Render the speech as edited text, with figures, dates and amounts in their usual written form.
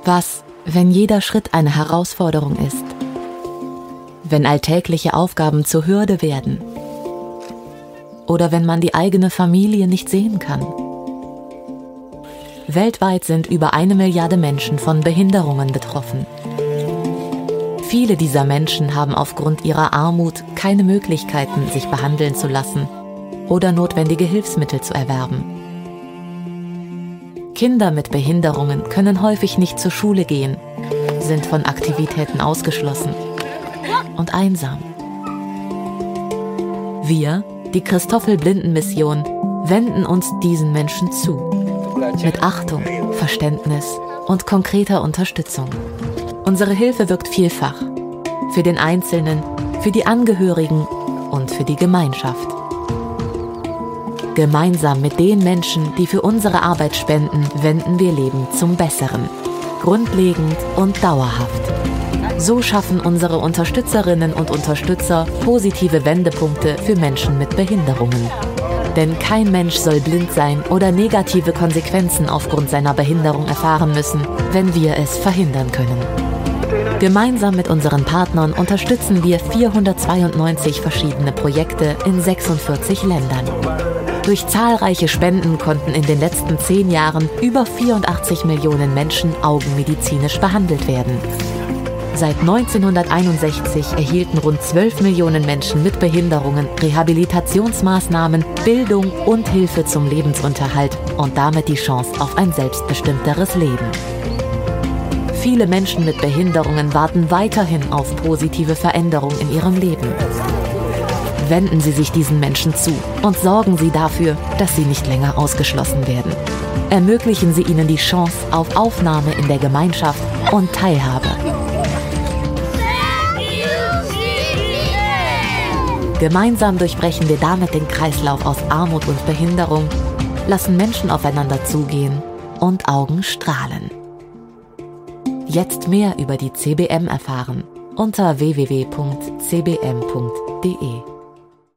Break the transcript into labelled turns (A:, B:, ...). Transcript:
A: Was, wenn jeder Schritt eine Herausforderung ist? Wenn alltägliche Aufgaben zur Hürde werden? Oder wenn man die eigene Familie nicht sehen kann? Weltweit sind über 1 Milliarde Menschen von Behinderungen betroffen. Viele dieser Menschen haben aufgrund ihrer Armut keine Möglichkeiten, sich behandeln zu lassen oder notwendige Hilfsmittel zu erwerben. Kinder mit Behinderungen können häufig nicht zur Schule gehen, sind von Aktivitäten ausgeschlossen und einsam. Wir, die Christoffel-Blinden-Mission, wenden uns diesen Menschen zu. Mit Achtung, Verständnis und konkreter Unterstützung. Unsere Hilfe wirkt vielfach. Für den Einzelnen, für die Angehörigen und für die Gemeinschaft. Gemeinsam mit den Menschen, die für unsere Arbeit spenden, wenden wir Leben zum Besseren. Grundlegend und dauerhaft. So schaffen unsere Unterstützerinnen und Unterstützer positive Wendepunkte für Menschen mit Behinderungen. Denn kein Mensch soll blind sein oder negative Konsequenzen aufgrund seiner Behinderung erfahren müssen, wenn wir es verhindern können. Gemeinsam mit unseren Partnern unterstützen wir 492 verschiedene Projekte in 46 Ländern. Durch zahlreiche Spenden konnten in den letzten 10 Jahren über 84 Millionen Menschen augenmedizinisch behandelt werden. Seit 1961 erhielten rund 12 Millionen Menschen mit Behinderungen Rehabilitationsmaßnahmen, Bildung und Hilfe zum Lebensunterhalt und damit die Chance auf ein selbstbestimmteres Leben. Viele Menschen mit Behinderungen warten weiterhin auf positive Veränderungen in ihrem Leben. Wenden Sie sich diesen Menschen zu und sorgen Sie dafür, dass sie nicht länger ausgeschlossen werden. Ermöglichen Sie ihnen die Chance auf Aufnahme in der Gemeinschaft und Teilhabe. Gemeinsam durchbrechen wir damit den Kreislauf aus Armut und Behinderung, lassen Menschen aufeinander zugehen und Augen strahlen. Jetzt mehr über die CBM erfahren unter www.cbm.de.